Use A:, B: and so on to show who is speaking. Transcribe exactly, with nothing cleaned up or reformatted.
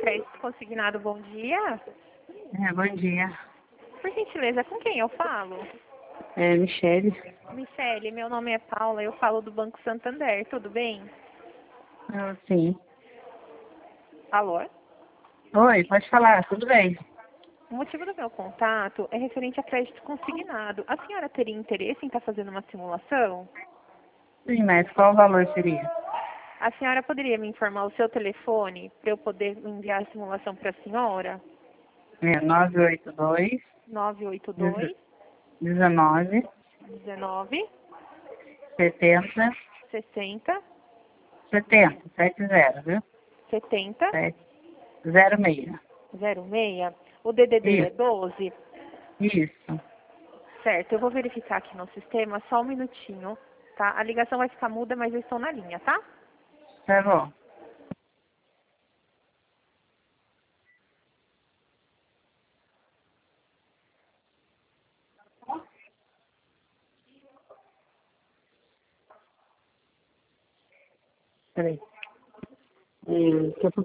A: Crédito Consignado, bom dia.
B: É, bom dia.
A: Por gentileza, com quem eu falo?
B: É, Michele.
A: Michele, meu nome é Paula, eu falo do Banco Santander, tudo bem?
B: Ah, sim.
A: Alô?
B: Oi, pode falar, tudo bem?
A: O motivo do meu contato é referente a crédito consignado. A senhora teria interesse em estar fazendo uma simulação?
B: Sim, mas qual o valor seria?
A: A senhora poderia me informar o seu telefone para eu poder enviar a simulação para a senhora?
B: É, nove oito dois,
A: nove oito dois,
B: dezenove,
A: dezenove,
B: setenta,
A: sessenta,
B: setenta, sete zero, viu?
A: setenta,
B: Sete, zero seis.
A: zero seis. O D D D é
B: Isso,
A: doze?
B: isso.
A: Certo, eu vou verificar aqui no sistema, só um minutinho, tá? A ligação vai ficar muda, mas eu estou na linha, tá?
B: Tá bom. Peraí. Hum,